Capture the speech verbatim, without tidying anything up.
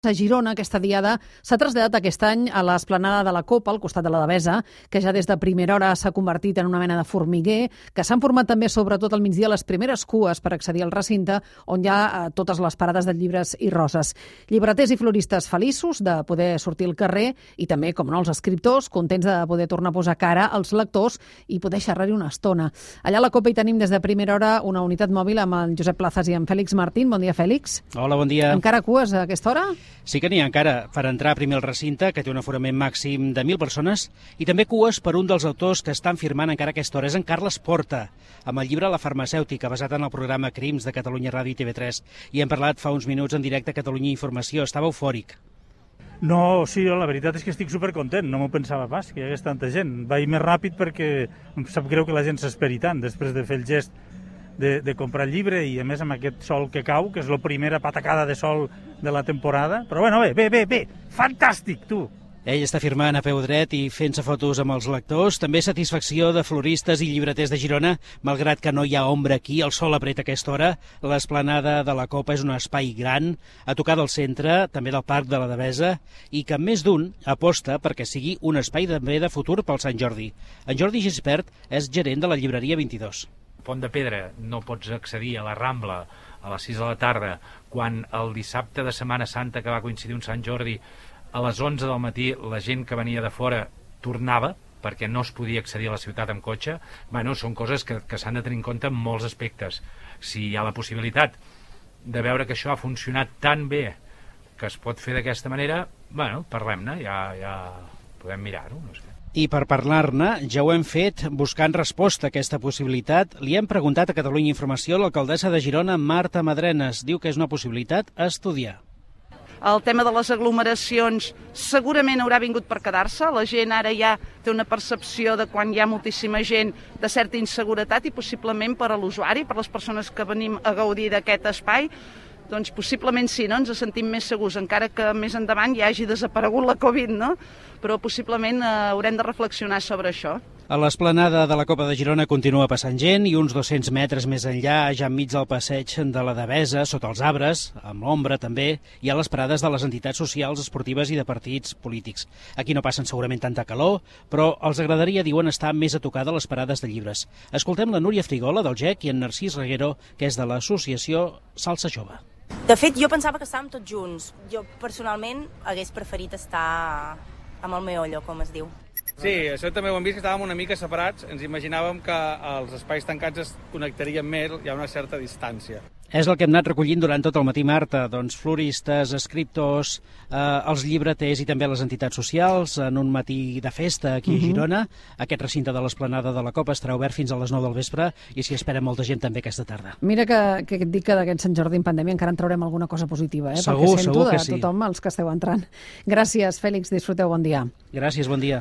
A Girona, aquesta diada s'ha traslladat aquest any a l'esplanada de la Copa, al costat de la Devesa, que ja des de primera hora s'ha convertit en una mena de formiguer, que s'han format també, sobretot al migdia, les primeres cues per accedir al recinte, on hi ha eh, totes les parades de llibres i roses. Llibreters i floristes feliços de poder sortir al carrer i també, com no, els escriptors, contents de poder tornar a posar cara als lectors i poder xerrar-hi una estona. Allà a la Copa hi tenim des de primera hora una unitat mòbil amb el Josep Plazas i en Fèlix Martín. Bon dia, Fèlix. Hola, bon dia. Encara cues a aquesta hora? Sí que n'hi ha encara per entrar primer al recinte, que té un aforament màxim de mil persones, i també cues per un dels autors que estan firmant encara a aquesta hora. És en Carles Porta, amb el llibre La farmacèutica, basat en el programa Crims de Catalunya Ràdio i T V tres. I hem parlat fa uns minuts en directe a Catalunya Informació. Estava eufòric. No, sí, la veritat és que estic supercontent. No m'ho pensava pas, que hi hagués tanta gent. Vaig més ràpid perquè em sap greu que la gent s'esperi tant després de fer el gest De, de comprar el llibre i a més amb aquest sol que cau, que és la primera patacada de sol de la temporada. Però bueno, bé, bé, bé, bé, fantàstic, tu! Ell està firmant a peu dret i fent-se fotos amb els lectors. També satisfacció de floristes i llibreters de Girona, malgrat que no hi ha ombra aquí, el sol apreta a aquesta hora. L'esplanada de la Copa és un espai gran, a tocar del centre, també del Parc de la Devesa, i que més d'un aposta perquè sigui un espai també de futur pel Sant Jordi. En Jordi Gispert és gerent de la llibreria vint-i-dos. Pont de Pedra no pots accedir a la Rambla a les sis de la tarda, quan el dissabte de Setmana Santa, que va coincidir un Sant Jordi, a les onze del matí la gent que venia de fora tornava, perquè no es podia accedir a la ciutat amb cotxe. Bueno, són coses que, que s'han de tenir en compte en molts aspectes. Si hi ha la possibilitat de veure que això ha funcionat tan bé que es pot fer d'aquesta manera, bueno, parlem-ne, ja, ja podem mirar-ho, no sé. I per parlar-ne, ja ho hem fet buscant resposta a aquesta possibilitat. Li hem preguntat a Catalunya Informació a l'alcaldessa de Girona, Marta Madrenes. Diu que és una possibilitat a estudiar. El tema de les aglomeracions segurament haurà vingut per quedar-se. La gent ara ja té una percepció de quan hi ha moltíssima gent de certa inseguretat i possiblement per a l'usuari, per les persones que venim a gaudir d'aquest espai, doncs possiblement sí, no? Ens sentim més segurs, encara que més endavant ja hagi desaparegut la Covid, no? Però possiblement eh, haurem de reflexionar sobre això. A l'esplanada de la Copa de Girona continua passant gent i uns dos-cents metres més enllà, ja enmig del passeig de la Devesa, sota els arbres, amb l'ombra també, hi ha les parades de les entitats socials, esportives i de partits polítics. Aquí no passen segurament tanta calor, però els agradaria, diuen, estar més a tocar de les parades de llibres. Escoltem la Núria Frigola, del G E C, i en Narcís Reguero, que és de l'associació Salsa Jove. De fet, jo pensava que estàvem tots junts. Jo, personalment, hagués preferit estar amb el meollo, com es diu. Sí, això també ho hem vist, que estàvem una mica separats. Ens imaginàvem que els espais tancats es connectarien més, hi ha una certa distància. És el que hem anat recollint durant tot el matí, Marta. Doncs floristes, escriptors, eh, els llibreters i també les entitats socials en un matí de festa aquí a Girona. Aquest recinte de l'esplanada de la Copa estarà obert fins a les nou del vespre i s'hi espera molta gent també aquesta tarda. Mira que, que et dic que d'aquest Sant Jordi en pandèmia encara en traurem alguna cosa positiva, eh? Segur, perquè sento segur de que sí. tothom els que esteu entrant. Gràcies, Fèlix, disfruteu, bon dia. Gràcies, bon dia.